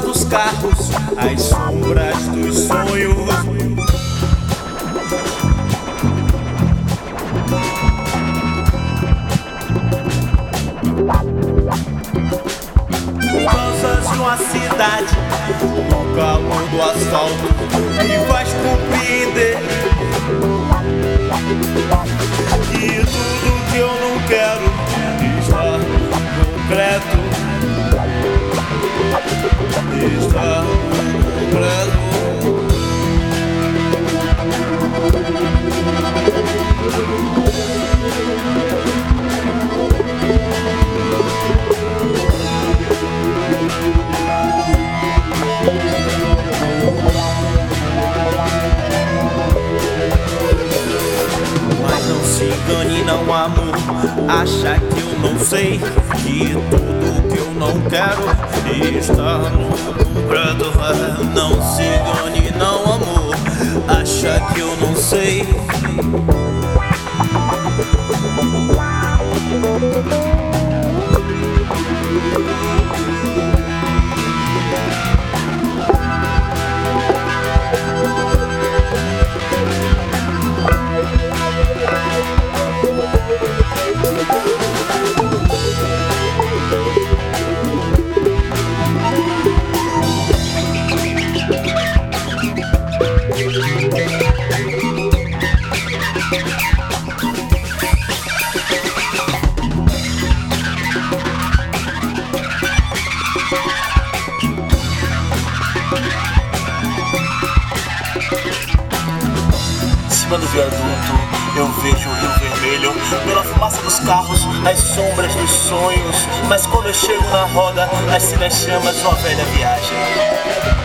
dos carros, as sombras dos sonhos. Danças de uma cidade no calor do asfalto me faz compreender que tudo que eu não quero está concreto. Está concreto. Mas não se engane, não, amor, acha que eu não sei que tudo que eu não quero está no concreto. Não se engane, não, amor, acha que eu não sei. Do viaduto eu vejo o Rio Vermelho, pela fumaça dos carros, as sombras dos sonhos. Mas quando eu chego na roda, nasce nas chamas uma velha viagem.